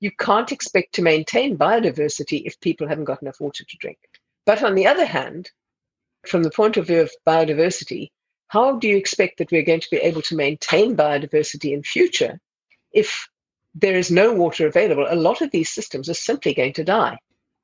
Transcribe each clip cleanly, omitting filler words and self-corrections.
you can't expect to maintain biodiversity if people haven't got enough water to drink. But on the other hand, from the point of view of biodiversity, how do you expect that we're going to be able to maintain biodiversity in future if there is no water available? A lot of these systems are simply going to die.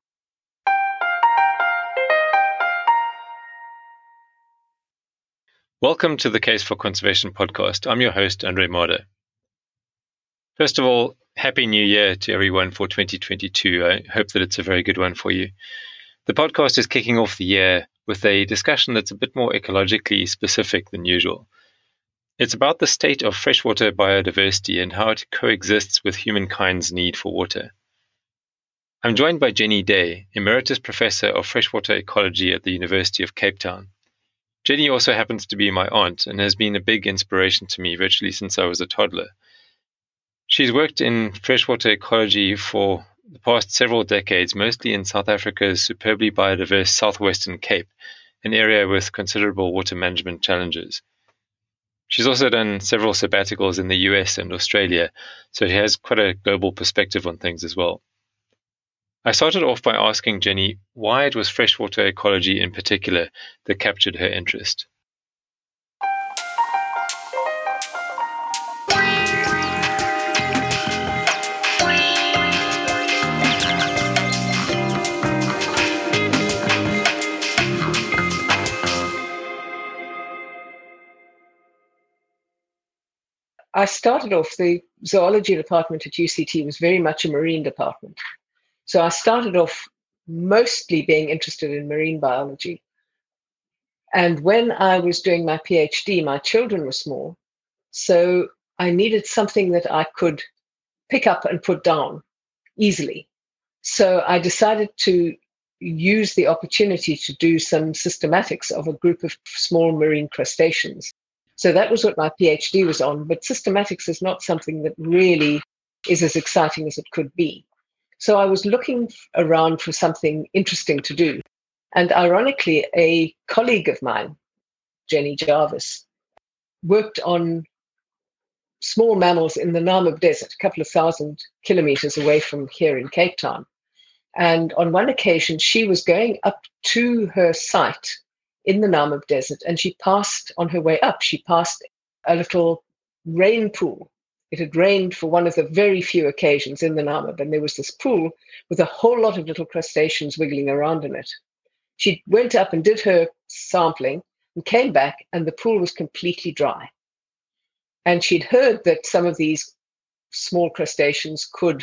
Welcome to the Case for Conservation podcast. I'm your host, Andre Marder. First of all, Happy New Year to everyone for 2022. I hope that it's a very good one for you. The podcast is kicking off the year with a discussion that's a bit more ecologically specific than usual. It's about the state of freshwater biodiversity and how it coexists with humankind's need for water. I'm joined by Jenny Day, Emeritus Professor of Freshwater Ecology at the University of Cape Town. Jenny also happens to be my aunt and has been a big inspiration to me virtually since I was a toddler. She's worked in freshwater ecology for the past several decades, mostly in South Africa's superbly biodiverse southwestern Cape, an area with considerable water management challenges. She's also done several sabbaticals in the US and Australia, so she has quite a global perspective on things as well. I started off by asking Jenny why it was freshwater ecology in particular that captured her interest. I started off, the zoology department at UCT was very much a marine department. So I started off mostly being interested in marine biology. And when I was doing my PhD, my children were small. So I needed something that I could pick up and put down easily. So I decided to use the opportunity to do some systematics of a group of small marine crustaceans. So that was what my PhD was on, but systematics is not something that really is as exciting as it could be. So I was looking around for something interesting to do. And ironically, a colleague of mine, Jenny Jarvis, worked on small mammals in the Namib Desert, a couple of 1,000 kilometers away from here in Cape Town. And on one occasion, she was going up to her site in the Namib Desert, and she passed, on her way up, she passed a little rain pool. It had rained for one of the very few occasions in the Namib, and there was this pool with a whole lot of little crustaceans wiggling around in it. She went up and did her sampling and came back, and the pool was completely dry. And she'd heard that some of these small crustaceans could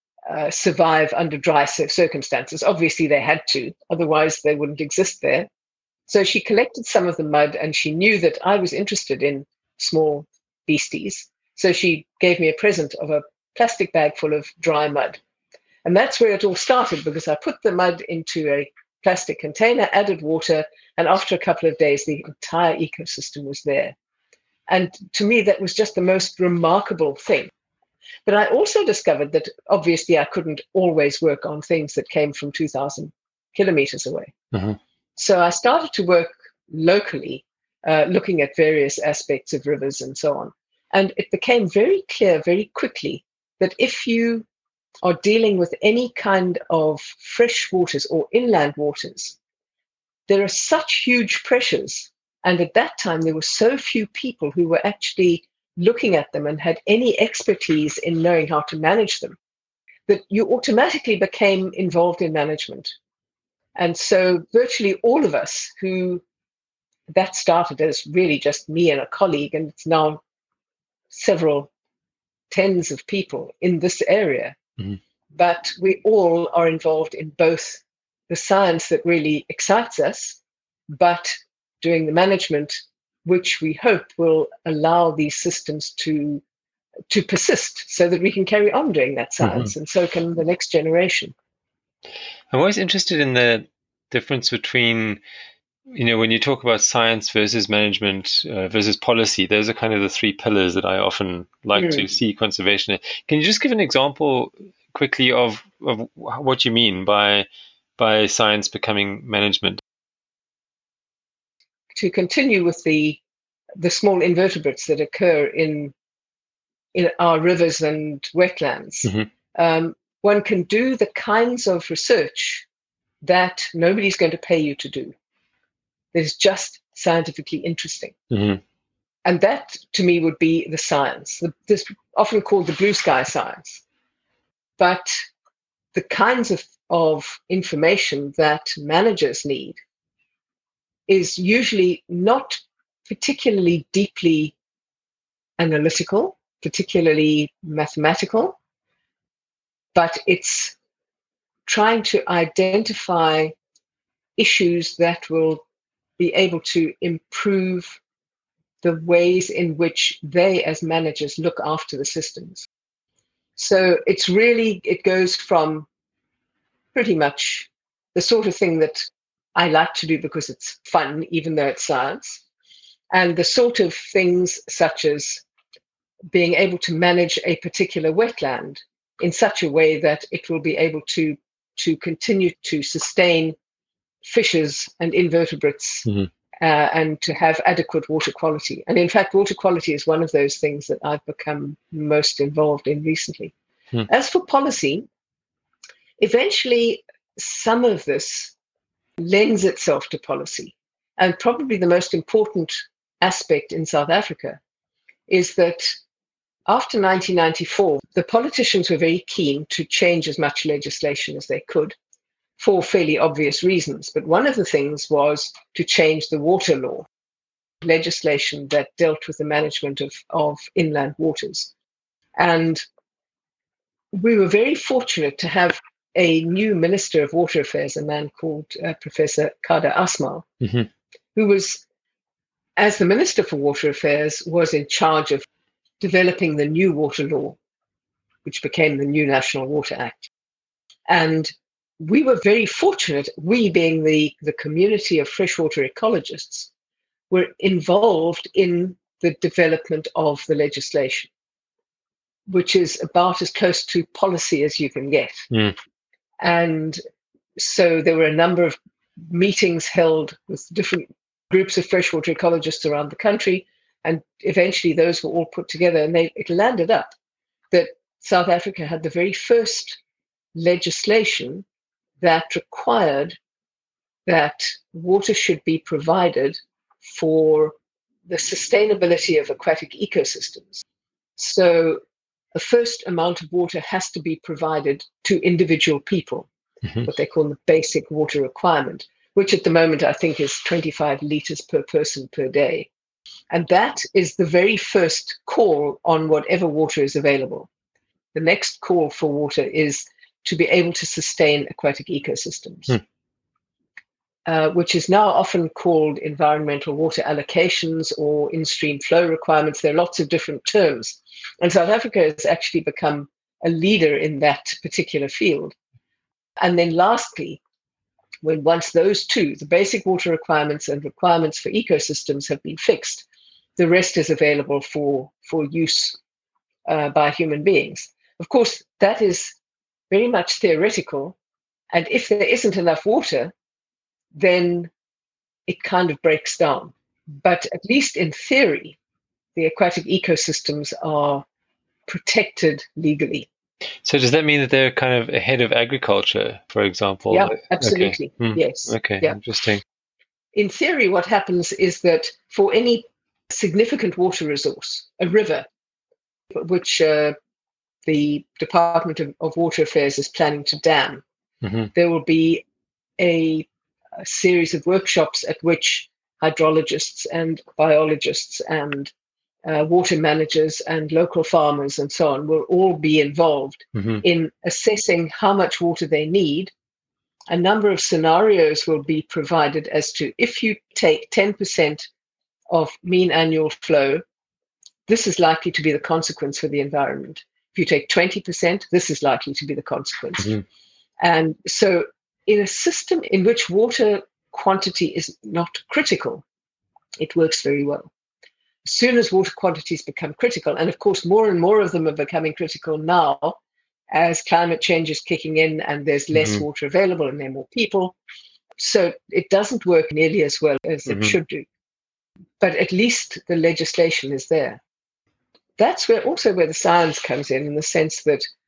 survive under dry circumstances. Obviously, they had to, otherwise they wouldn't exist there. So she collected some of the mud, and she knew that I was interested in small beasties. So she gave me a present of a plastic bag full of dry mud. And that's where it all started, because I put the mud into a plastic container, added water, and after a couple of days, the entire ecosystem was there. And to me, that was just the most remarkable thing. But I also discovered that obviously I couldn't always work on things that came from 2,000 kilometers away. Mm-hmm. So I started to work locally, looking at various aspects of rivers and so on. And it became very clear very quickly that if you are dealing with any kind of fresh waters or inland waters, there are such huge pressures. And at that time, there were so few people who were actually looking at them and had any expertise in knowing how to manage them, that you automatically became involved in management. And so virtually all of us that started as really just me and a colleague, and it's now several tens of people in this area. Mm-hmm. But we all are involved in both the science that really excites us, but doing the management, which we hope will allow these systems to persist so that we can carry on doing that science, mm-hmm. and so can the next generation. I'm always interested in the difference between, when you talk about science versus management versus policy, those are kind of the three pillars that I often like to see conservation. Can you just give an example quickly of what you mean by science becoming management? To continue with the small invertebrates that occur in our rivers and wetlands, mm-hmm. one can do the kinds of research that nobody's going to pay you to do. That is just scientifically interesting. Mm-hmm. And that, to me, would be the science. This often called the blue sky science. But the kinds of information that managers need is usually not particularly deeply analytical, particularly mathematical, but it's trying to identify issues that will be able to improve the ways in which they as managers look after the systems. So it goes from pretty much the sort of thing that I like to do because it's fun, even though it's science, and the sort of things such as being able to manage a particular wetland in such a way that it will be able to continue to sustain fishes and invertebrates, mm-hmm. And to have adequate water quality. And in fact, water quality is one of those things that I've become most involved in recently. As for policy, eventually some of this lends itself to policy. And probably the most important aspect in South Africa is that after 1994, the politicians were very keen to change as much legislation as they could for fairly obvious reasons. But one of the things was to change the water law, legislation that dealt with the management of inland waters. And we were very fortunate to have a new Minister of Water Affairs, a man called Professor Kader Asmal, mm-hmm. who was, as the Minister for Water Affairs, was in charge of developing the new water law, which became the new National Water Act. And we were very fortunate, we being the community of freshwater ecologists, were involved in the development of the legislation, which is about as close to policy as you can get. Mm. And so there were a number of meetings held with different groups of freshwater ecologists around the country, and eventually those were all put together, and it landed up that South Africa had the very first legislation that required that water should be provided for the sustainability of aquatic ecosystems. So the first amount of water has to be provided to individual people, mm-hmm. what they call the basic water requirement, which at the moment I think is 25 litres per person per day. And that is the very first call on whatever water is available. The next call for water is to be able to sustain aquatic ecosystems, which is now often called environmental water allocations or in-stream flow requirements. There are lots of different terms. And South Africa has actually become a leader in that particular field. And then lastly, once those two, the basic water requirements and requirements for ecosystems, have been fixed, the rest is available for use by human beings. Of course, that is very much theoretical. And if there isn't enough water, then it kind of breaks down. But at least in theory, the aquatic ecosystems are protected legally. So does that mean that they're kind of ahead of agriculture, for example? Yeah, absolutely. Okay. Yes. Okay, yeah. Interesting. In theory, what happens is that for any significant water resource, a river, which the Department of Water Affairs is planning to dam, mm-hmm. there will be a series of workshops at which hydrologists and biologists and water managers and local farmers and so on will all be involved mm-hmm. in assessing how much water they need. A number of scenarios will be provided as to if you take 10% of mean annual flow, this is likely to be the consequence for the environment. If you take 20%, this is likely to be the consequence. Mm-hmm. And so in a system in which water quantity is not critical, it works very well. As soon as water quantities become critical, and of course more and more of them are becoming critical now as climate change is kicking in and there's less mm-hmm. water available and there are more people. So it doesn't work nearly as well as mm-hmm. it should do. But at least the legislation is there. That's where the science comes in the sense that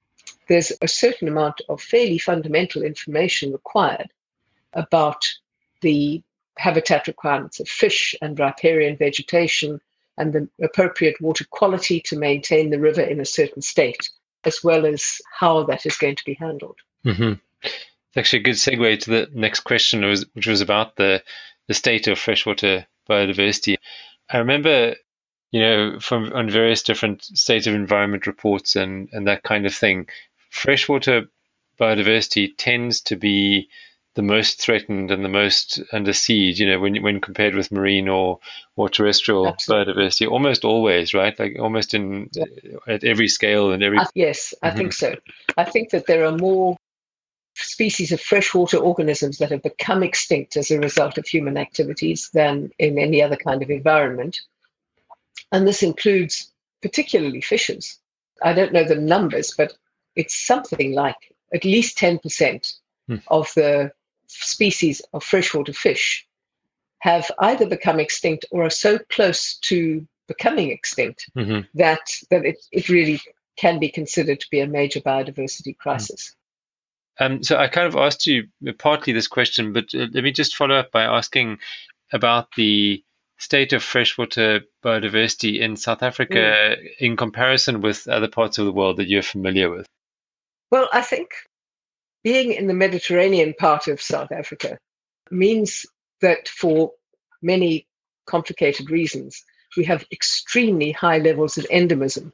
there's a certain amount of fairly fundamental information required about the habitat requirements of fish and riparian vegetation and the appropriate water quality to maintain the river in a certain state, as well as how that is going to be handled. Mm-hmm. It's actually a good segue to the next question, which was about the state of freshwater biodiversity. I remember, on various different state of environment reports and that kind of thing, freshwater biodiversity tends to be the most threatened and the most under siege, when compared with marine or terrestrial Absolutely. biodiversity, almost always, right? Like almost at every scale and every. Yes, I think so. I think that there are more species of freshwater organisms that have become extinct as a result of human activities than in any other kind of environment. And this includes particularly fishes. I don't know the numbers, but it's something like at least 10% of the species of freshwater fish have either become extinct or are so close to becoming extinct that it really can be considered to be a major biodiversity crisis. So I kind of asked you partly this question, but let me just follow up by asking about the state of freshwater biodiversity in South Africa in comparison with other parts of the world that you're familiar with. Well, I think being in the Mediterranean part of South Africa means that for many complicated reasons, we have extremely high levels of endemism.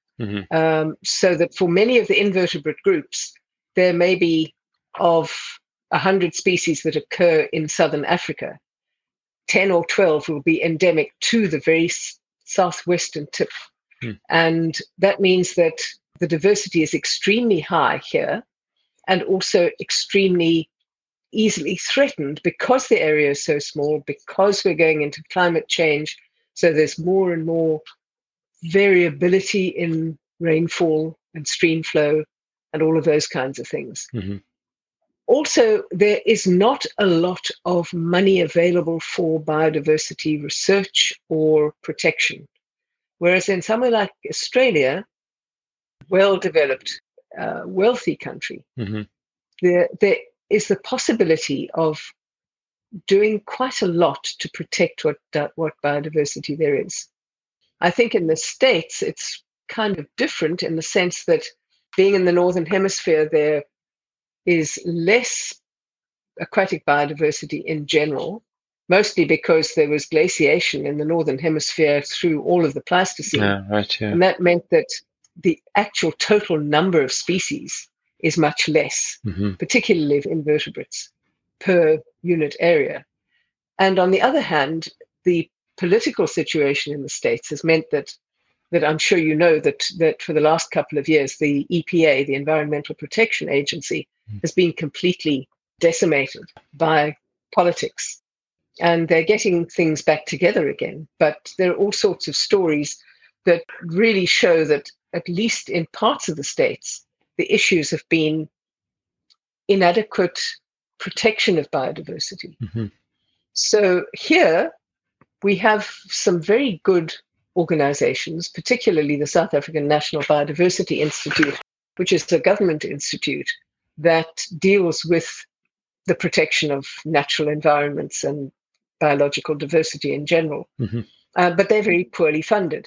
So that for many of the invertebrate groups, there may be of 100 species that occur in southern Africa, 10 or 12 will be endemic to the very southwestern tip. And that means that the diversity is extremely high here and also extremely easily threatened because the area is so small, because we're going into climate change. So there's more and more variability in rainfall and stream flow and all of those kinds of things. Also, there is not a lot of money available for biodiversity research or protection. Whereas in somewhere like Australia, well-developed, wealthy country, there is the possibility of doing quite a lot to protect what biodiversity there is. I think in the States, it's kind of different in the sense that being in the Northern Hemisphere, there is less aquatic biodiversity in general, mostly because there was glaciation in the Northern Hemisphere through all of the Pleistocene. And that meant that the actual total number of species is much less, particularly of invertebrates per unit area. And on the other hand, the political situation in the States has meant that I'm sure you know that for the last couple of years, the EPA, the Environmental Protection Agency, has been completely decimated by politics. And they're getting things back together again. But there are all sorts of stories that really show that, at least in parts of the States, the issues have been inadequate protection of biodiversity. So here we have some very good organizations, particularly the South African National Biodiversity Institute, which is a government institute that deals with the protection of natural environments and biological diversity in general. But they're very poorly funded.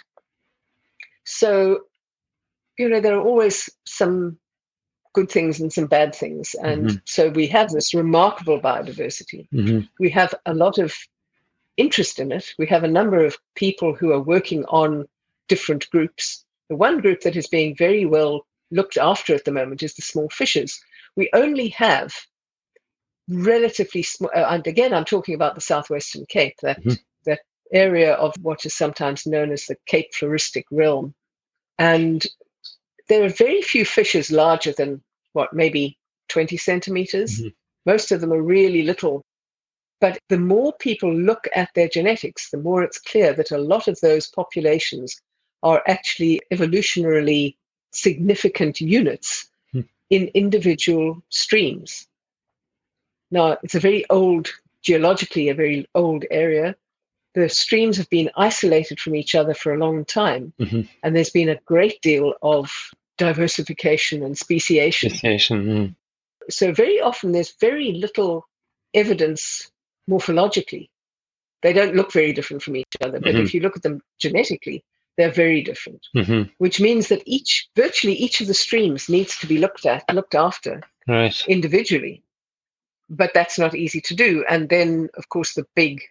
So, there are always some good things and some bad things. And so we have this remarkable biodiversity. We have a lot of interest in it. We have a number of people who are working on different groups. The one group that is being very well looked after at the moment is the small fishes. We only have relatively small, and again, I'm talking about the Southwestern Cape, that area of what is sometimes known as the Cape Floristic Realm. And there are very few fishes larger than, maybe 20 centimeters. Most of them are really little. But the more people look at their genetics, the more it's clear that a lot of those populations are actually evolutionarily significant units in individual streams. Now, it's geologically a very old area. The streams have been isolated from each other for a long time. And there's been a great deal of diversification and speciation. Speciation. So very often there's very little evidence morphologically. They don't look very different from each other, but if you look at them genetically, they're very different, which means that virtually each of the streams needs to be looked after individually. But that's not easy to do. And then, of course, the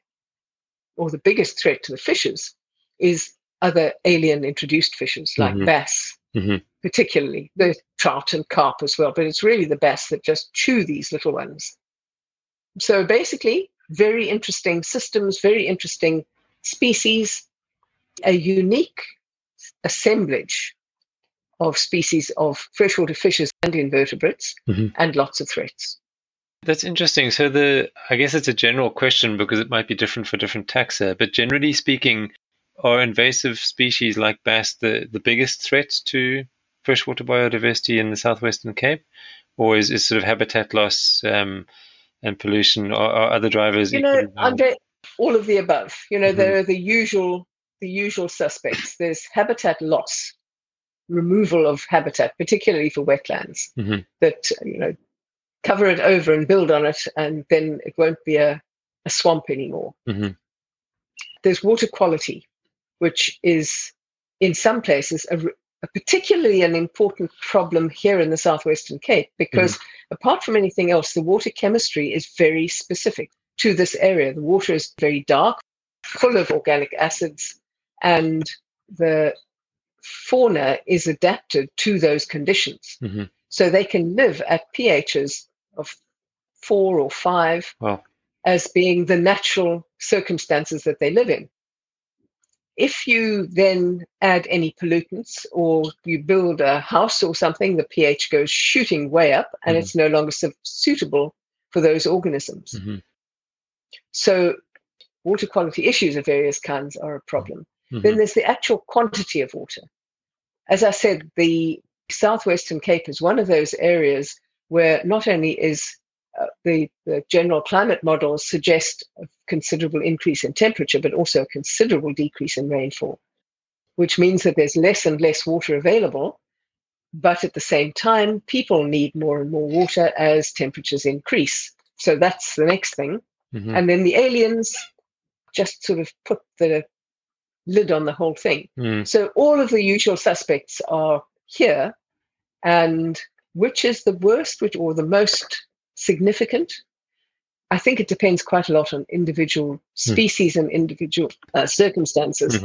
biggest threat to the fishes is other alien introduced fishes like bass, particularly the trout and carp as well. But it's really the bass that just chew these little ones. So basically, very interesting systems, very interesting species, a unique assemblage of species of freshwater fishes and invertebrates, and lots of threats. That's interesting. So I guess it's a general question because it might be different for different taxa, but generally speaking, are invasive species like bass the biggest threat to freshwater biodiversity in the Southwestern Cape? Or is sort of habitat loss and pollution or other drivers? Andre, all of the above. There are the usual suspects. There's habitat loss, removal of habitat, particularly for wetlands, that cover it over and build on it, and then it won't be a swamp anymore. There's water quality, which is in some places particularly an important problem here in the Southwestern Cape, because apart from anything else, the water chemistry is very specific to this area. The water is very dark, full of organic acids, and the fauna is adapted to those conditions. So they can live at pHs of 4 or 5 as being the natural circumstances that they live in. If you then add any pollutants or you build a house or something, the pH goes shooting way up and it's no longer suitable for those organisms. So water quality issues of various kinds are a problem. Then there's the actual quantity of water. As I said, the Southwestern Cape is one of those areas where not only is the general climate models suggest a considerable increase in temperature, but also a considerable decrease in rainfall, which means that there's less and less water available. But at the same time, people need more and more water as temperatures increase. So that's the next thing. And then the aliens just sort of put the lid on the whole thing. So all of the usual suspects are here. And which is the worst, or the most significant? I think it depends quite a lot on individual species and individual circumstances.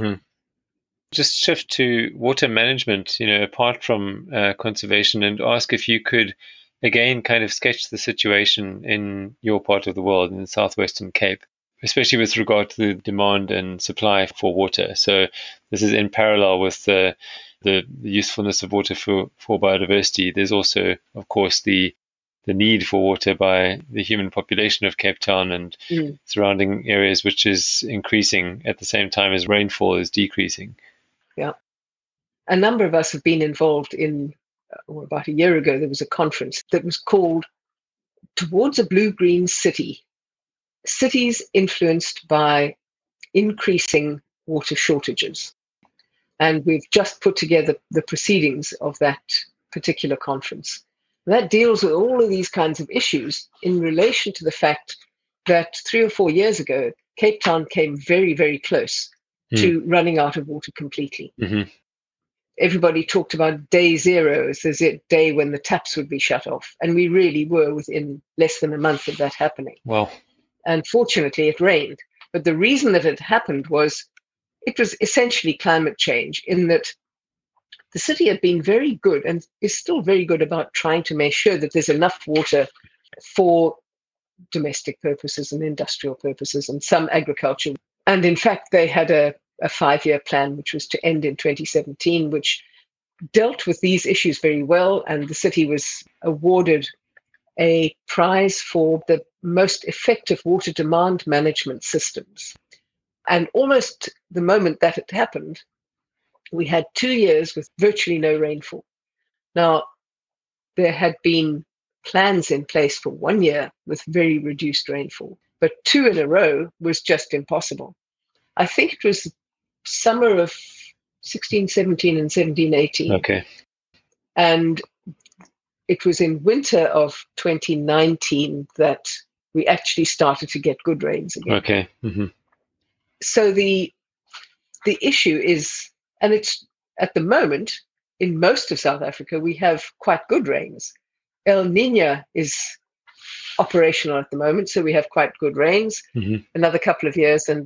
Just shift to water management, apart from conservation, and ask if you could, again, kind of sketch the situation in your part of the world, in the Southwestern Cape, especially with regard to the demand and supply for water. So this is in parallel with the usefulness of water for biodiversity. There's also, of course, the need for water by the human population of Cape Town and surrounding areas, which is increasing at the same time as rainfall is decreasing. Yeah. A number of us have been involved in, about a year ago, there was a conference that was called Towards a Blue-Green City, Cities Influenced by Increasing Water Shortages. And we've just put together the proceedings of that particular conference. That deals with all of these kinds of issues in relation to the fact that 3 or 4 years ago, Cape Town came very, very close to running out of water completely. Everybody talked about day zero as the day when the taps would be shut off. And we really were within less than a month of that happening. Wow. And fortunately, it rained. But the reason that it happened was it was essentially climate change, in that the city had been very good and is still very good about trying to make sure that there's enough water for domestic purposes and industrial purposes and some agriculture. And in fact, they had a 5-year plan, which was to end in 2017, which dealt with these issues very well. And the city was awarded a prize for the most effective water demand management systems. And almost the moment that it happened, we had 2 years with virtually no rainfall. Now, there had been plans in place for 1 year with very reduced rainfall, but 2 in a row was just impossible. I think it was summer of 16, 17, and 17, 18. Okay. And it was in winter of 2019 that we actually started to get good rains again. Okay. Mm-hmm. So the issue is, and it's at the moment in most of South Africa, we have quite good rains. El Niño is operational at the moment, so we have quite good rains. Mm-hmm. Another couple of years, and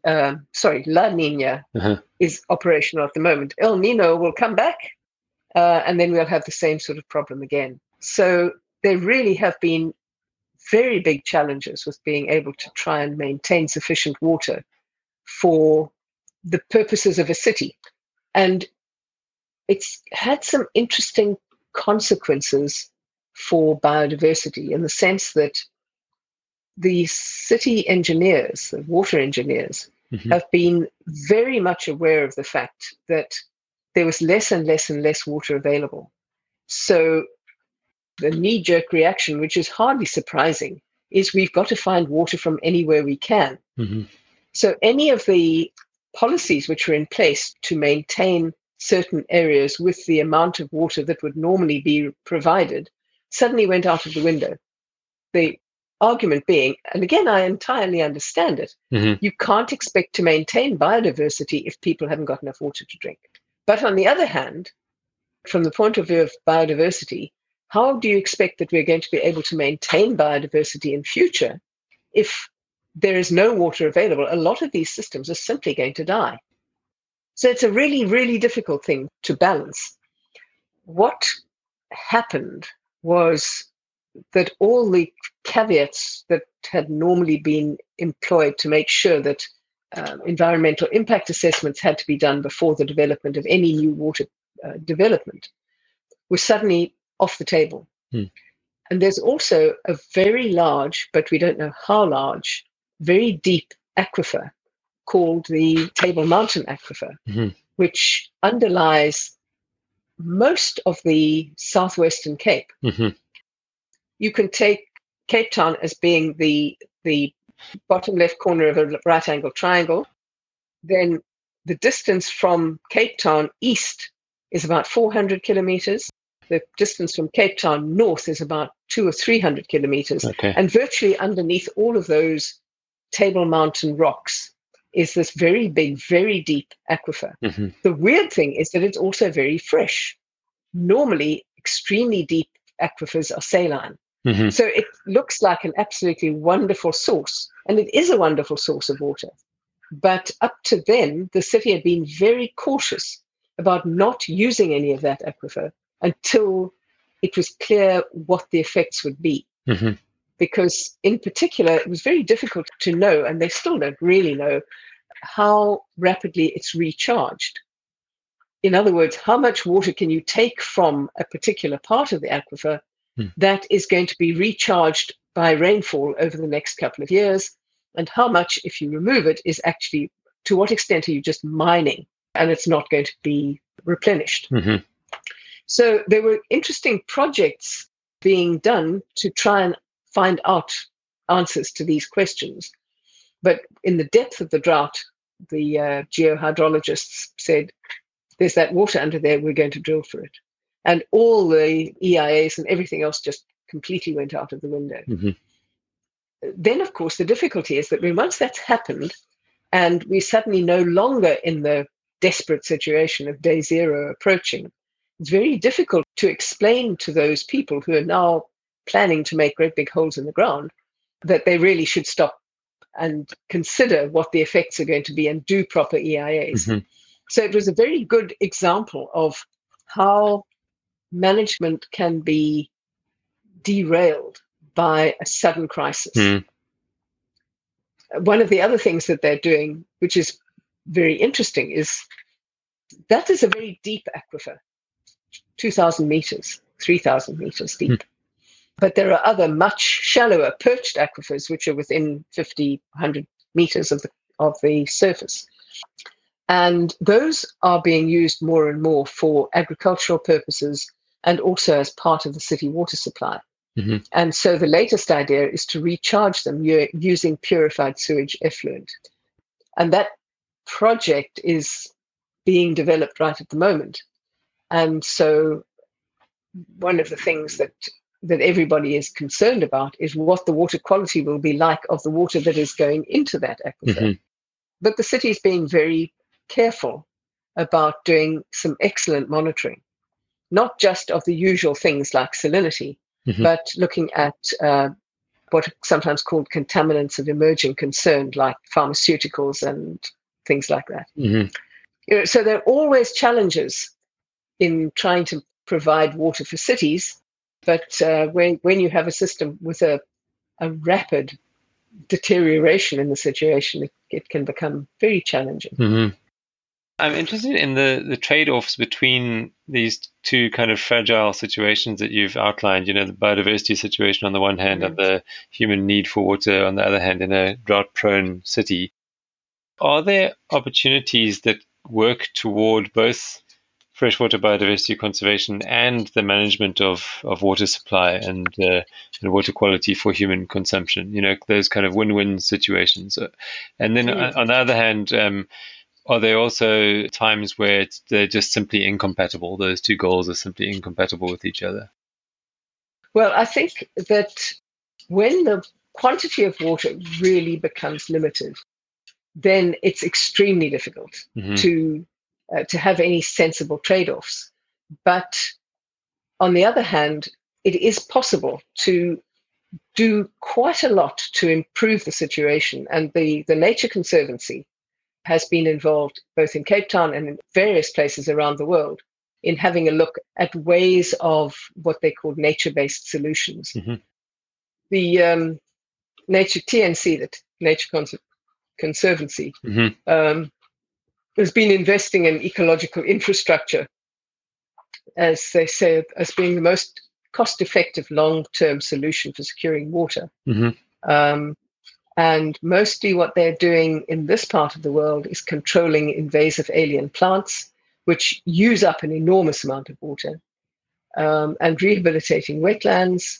La Nina is operational at the moment. El Nino will come back, and then we'll have the same sort of problem again. So there really have been very big challenges with being able to try and maintain sufficient water for the purposes of a city. And it's had some interesting consequences for biodiversity in the sense that the city engineers, the water engineers, have been very much aware of the fact that there was less and less and less water available. So the knee-jerk reaction, which is hardly surprising, is we've got to find water from anywhere we can. So any of the policies which were in place to maintain certain areas with the amount of water that would normally be provided suddenly went out of the window. The argument being, and again, I entirely understand it, you can't expect to maintain biodiversity if people haven't got enough water to drink. But on the other hand, from the point of view of biodiversity, how do you expect that we're going to be able to maintain biodiversity in future if there is no water available? A lot of these systems are simply going to die. So it's a really, really difficult thing to balance. What happened was that all the caveats that had normally been employed to make sure that environmental impact assessments had to be done before the development of any new water development were suddenly off the table. And there's also a very large, but we don't know how large, very deep aquifer called the Table Mountain Aquifer, which underlies most of the southwestern Cape. You can take Cape Town as being the bottom left corner of a right angle triangle. Then the distance from Cape Town east is about 400 kilometers. The distance from Cape Town north is about 200 or 300 kilometers. And virtually underneath all of those Table Mountain rocks is this very big, very deep aquifer. The weird thing is that it's also very fresh. Normally, extremely deep aquifers are saline. So it looks like an absolutely wonderful source, and it is a wonderful source of water. But up to then, the city had been very cautious about not using any of that aquifer until it was clear what the effects would be. Because in particular, it was very difficult to know, and they still don't really know, how rapidly it's recharged. In other words, how much water can you take from a particular part of the aquifer that is going to be recharged by rainfall over the next couple of years, and how much, if you remove it, is actually, to what extent are you just mining and it's not going to be replenished? So there were interesting projects being done to try and find out answers to these questions. But in the depth of the drought, the geohydrologists said, there's that water under there, we're going to drill for it. And all the EIAs and everything else just completely went out of the window. Then, of course, the difficulty is that once that's happened, and we're suddenly no longer in the desperate situation of day zero approaching, it's very difficult to explain to those people who are now planning to make great big holes in the ground that they really should stop and consider what the effects are going to be and do proper EIAs. So it was a very good example of how management can be derailed by a sudden crisis. One of the other things that they're doing, which is very interesting, is that is a very deep aquifer, 2,000 meters, 3,000 meters deep. But there are other much shallower perched aquifers which are within 50, 100 meters of the surface. And those are being used more and more for agricultural purposes and also as part of the city water supply. And so the latest idea is to recharge them using purified sewage effluent. And that project is being developed right at the moment. And so one of the things that everybody is concerned about is what the water quality will be like of the water that is going into that aquifer. Mm-hmm. But the city is being very careful about doing some excellent monitoring, not just of the usual things like salinity, but looking at what are sometimes called contaminants of emerging concern, like pharmaceuticals and things like that. So there are always challenges in trying to provide water for cities, but when you have a system with a rapid deterioration in the situation, it can become very challenging. I'm interested in the trade-offs between these two kind of fragile situations that you've outlined, the biodiversity situation on the one hand and the human need for water on the other hand in a drought-prone city. Are there opportunities that work toward both freshwater biodiversity conservation and the management of water supply and water quality for human consumption? Those kind of win-win situations. And then on the other hand, are there also times where they're just simply incompatible? Those two goals are simply incompatible with each other? Well, I think that when the quantity of water really becomes limited, then it's extremely difficult to have any sensible trade-offs. But on the other hand, it is possible to do quite a lot to improve the situation. And the Nature Conservancy has been involved both in Cape Town and in various places around the world in having a look at ways of what they call nature-based solutions. The Nature TNC, the Nature Conservancy, has been investing in ecological infrastructure, as they say, as being the most cost-effective long-term solution for securing water. And mostly what they're doing in this part of the world is controlling invasive alien plants, which use up an enormous amount of water, and rehabilitating wetlands.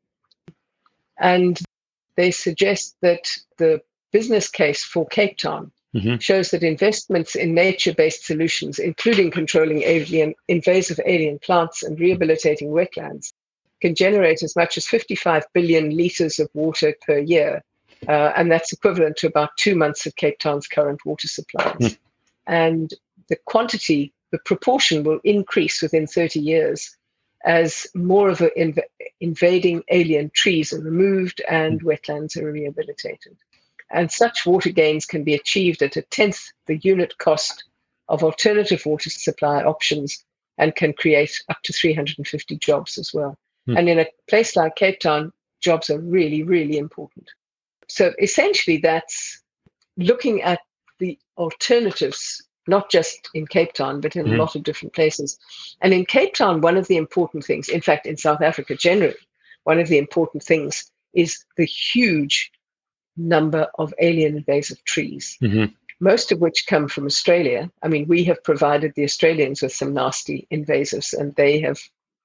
And they suggest that the business case for Cape Town shows that investments in nature-based solutions, including controlling invasive alien plants and rehabilitating wetlands, can generate as much as 55 billion litres of water per year. And that's equivalent to about 2 months of Cape Town's current water supplies. And the quantity, the proportion will increase within 30 years as more of the invading alien trees are removed and wetlands are rehabilitated. And such water gains can be achieved at 1/10 the unit cost of alternative water supply options and can create up to 350 jobs as well. And in a place like Cape Town, jobs are really, really important. So essentially, that's looking at the alternatives, not just in Cape Town, but in a lot of different places. And in Cape Town, one of the important things, in fact, in South Africa generally, one of the important things is the huge number of alien invasive trees, most of which come from Australia. I mean, we have provided the Australians with some nasty invasives, and they have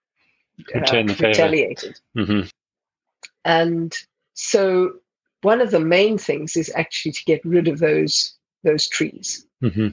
retaliated. And so one of the main things is actually to get rid of those trees.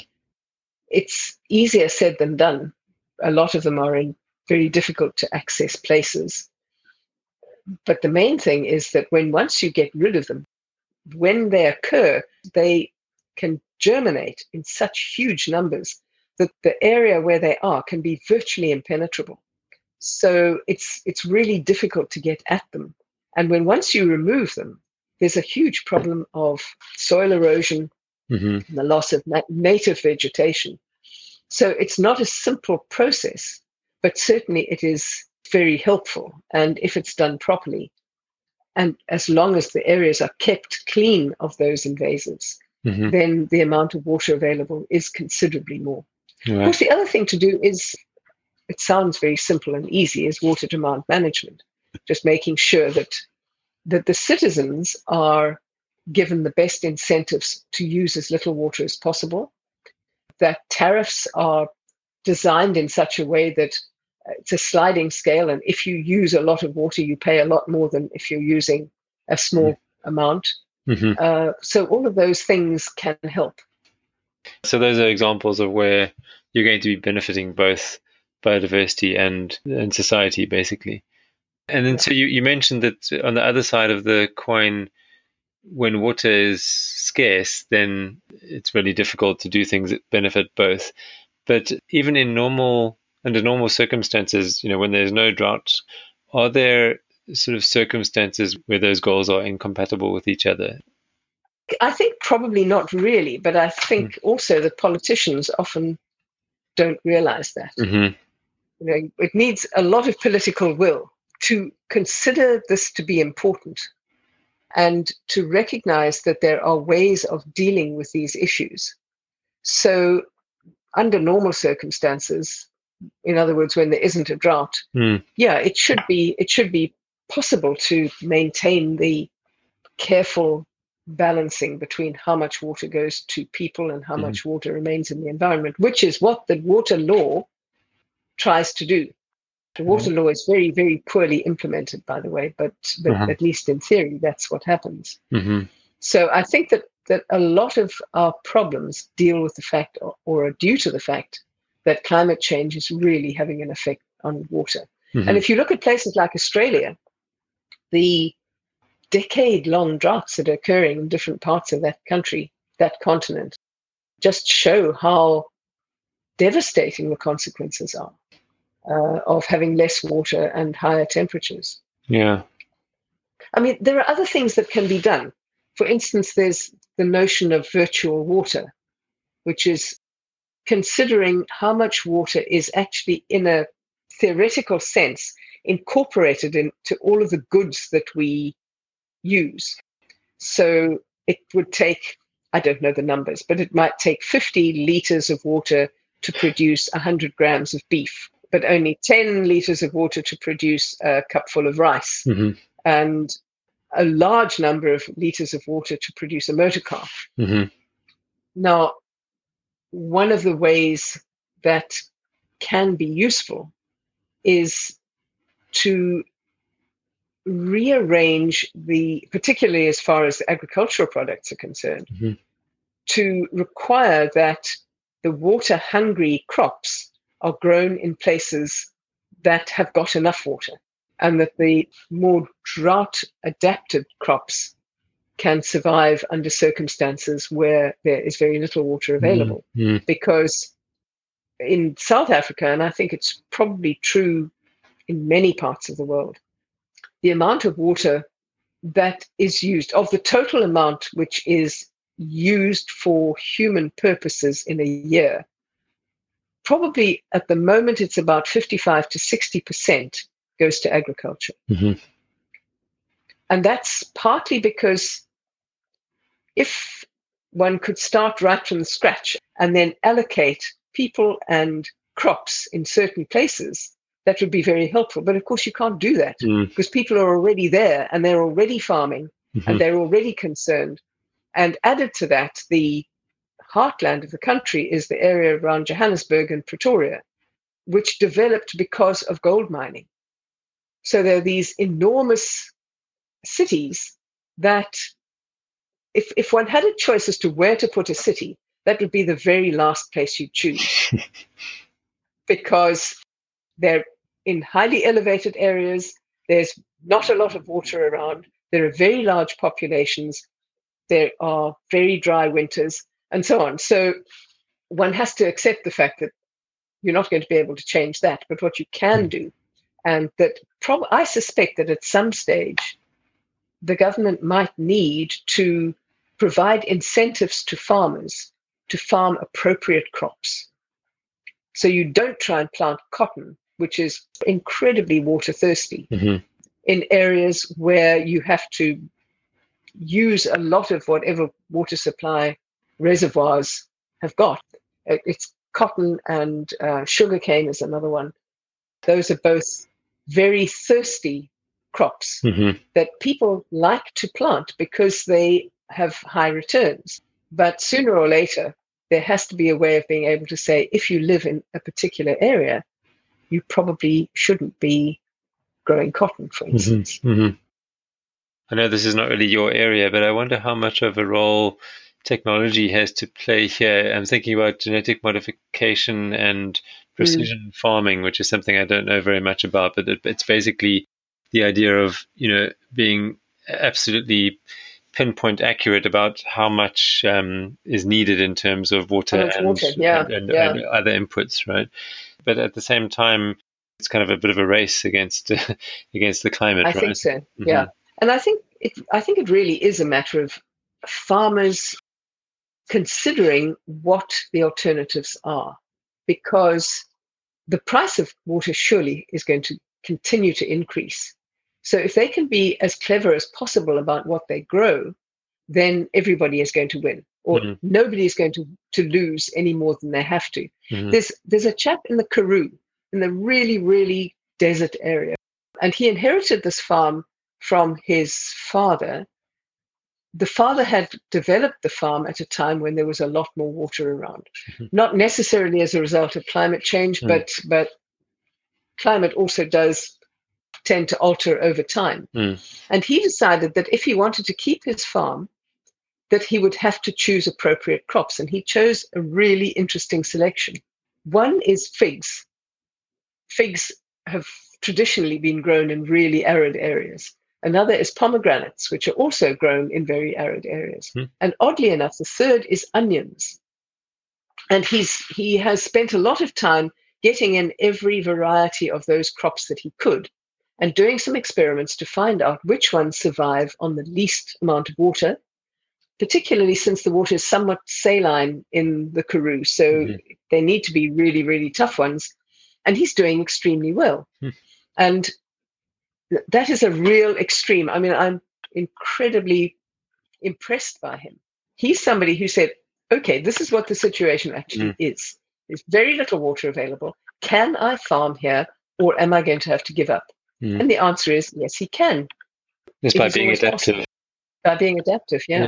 It's easier said than done. A lot of them are in very difficult to access places. But the main thing is that once you get rid of them, when they occur, they can germinate in such huge numbers that the area where they are can be virtually impenetrable. So it's really difficult to get at them. And once you remove them, there's a huge problem of soil erosion and the loss of native vegetation. So it's not a simple process, but certainly it is very helpful. And if it's done properly, and as long as the areas are kept clean of those invasives, then the amount of water available is considerably more. Of course, the other thing to do is, it sounds very simple and easy, is water demand management. Just making sure that the citizens are given the best incentives to use as little water as possible, that tariffs are designed in such a way that it's a sliding scale, and if you use a lot of water, you pay a lot more than if you're using a small amount. So all of those things can help. So those are examples of where you're going to be benefiting both biodiversity and society, basically. And then, so you mentioned that on the other side of the coin, when water is scarce, then it's really difficult to do things that benefit both. But even under normal circumstances, when there's no drought, are there sort of circumstances where those goals are incompatible with each other? I think probably not really, but I think also that politicians often don't realize that. Mm-hmm. It needs a lot of political will to consider this to be important and to recognize that there are ways of dealing with these issues. So under normal circumstances, in other words, when there isn't a drought, it should be possible to maintain the careful balancing between how much water goes to people and how much water remains in the environment, which is what the water law tries to do. The water law is very, very poorly implemented, by the way, but at least in theory, that's what happens. So I think that a lot of our problems deal with the fact or are due to the fact that climate change is really having an effect on water. And if you look at places like Australia, the decade-long droughts that are occurring in different parts of that country, that continent, just show how devastating the consequences are of having less water and higher temperatures. Yeah. I mean, there are other things that can be done. For instance, there's the notion of virtual water, which is considering how much water is actually, in a theoretical sense, incorporated into all of the goods that we use. So it would take, I don't know the numbers, but it might take 50 liters of water to produce 100 grams of beef, but only 10 liters of water to produce a cupful of rice, and a large number of liters of water to produce a motor car. Now, one of the ways that can be useful is to rearrange particularly as far as agricultural products are concerned, to require that the water-hungry crops are grown in places that have got enough water, and that the more drought-adapted crops can survive under circumstances where there is very little water available. Because in South Africa, and I think it's probably true in many parts of the world, the amount of water that is used, of the total amount which is used for human purposes in a year, probably at the moment it's about 55 to 60% goes to agriculture. And that's partly because if one could start right from scratch and then allocate people and crops in certain places, that would be very helpful. But of course, you can't do that because people are already there and they're already farming and they're already concerned. And added to that, the heartland of the country is the area around Johannesburg and Pretoria, which developed because of gold mining. So there are these enormous cities that if one had a choice as to where to put a city, that would be the very last place you'd choose. Because they're in highly elevated areas, there's not a lot of water around, there are very large populations, there are very dry winters, and so on. So one has to accept the fact that you're not going to be able to change that. But what you can do, and that I suspect that at some stage, the government might need to provide incentives to farmers to farm appropriate crops. So you don't try and plant cotton, which is incredibly water thirsty, in areas where you have to use a lot of whatever water supply reservoirs have got. It's cotton and sugarcane is another one. Those are both very thirsty crops that people like to plant because they have high returns. But sooner or later, there has to be a way of being able to say, if you live in a particular area, you probably shouldn't be growing cotton, for instance. I know this is not really your area, but I wonder how much of a role technology has to play here. I'm thinking about genetic modification and precision farming, which is something I don't know very much about, but it's basically the idea of, being absolutely pinpoint accurate about how much is needed in terms of water and other inputs, right? But at the same time, it's kind of a bit of a race against the climate, I right? think so, yeah. And I think it really is a matter of farmers considering what the alternatives are, because the price of water surely is going to continue to increase. So if they can be as clever as possible about what they grow, then everybody is going to win, or nobody is going to lose any more than they have to. There's a chap in the Karoo, in the really, really desert area, and he inherited this farm from his father. The father had developed the farm at a time when there was a lot more water around, not necessarily as a result of climate change, but climate also does tend to alter over time. And he decided that if he wanted to keep his farm, that he would have to choose appropriate crops. And he chose a really interesting selection. One is figs. Figs have traditionally been grown in really arid areas. Another is pomegranates, which are also grown in very arid areas. And oddly enough, the third is onions. And he has spent a lot of time getting in every variety of those crops that he could, and doing some experiments to find out which ones survive on the least amount of water, particularly since the water is somewhat saline in the Karoo. So they need to be really, really tough ones. And he's doing extremely well. And that is a real extreme. I mean, I'm incredibly impressed by him. He's somebody who said, okay, this is what the situation actually is. There's very little water available. Can I farm here, or am I going to have to give up? And the answer is yes, he can. Just by being adaptive. Possible. By being adaptive, yeah.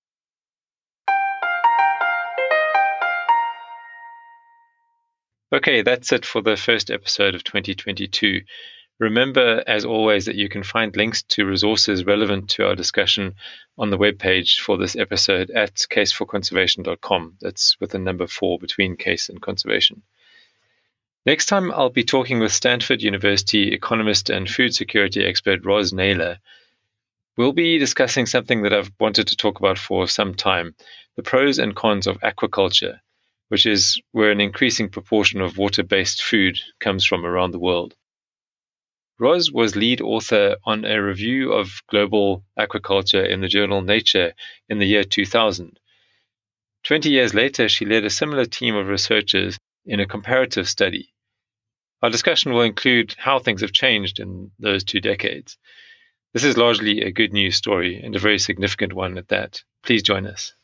Okay, that's it for the first episode of 2022. Remember, as always, that you can find links to resources relevant to our discussion on the webpage for this episode at caseforconservation.com. That's with the number 4 between case and conservation. Next time, I'll be talking with Stanford University economist and food security expert Ros Naylor. We'll be discussing something that I've wanted to talk about for some time, the pros and cons of aquaculture, which is where an increasing proportion of water-based food comes from around the world. Ros was lead author on a review of global aquaculture in the journal Nature in the year 2000. 20 years later, she led a similar team of researchers in a comparative study. Our discussion will include how things have changed in those 2 decades. This is largely a good news story, and a very significant one at that. Please join us.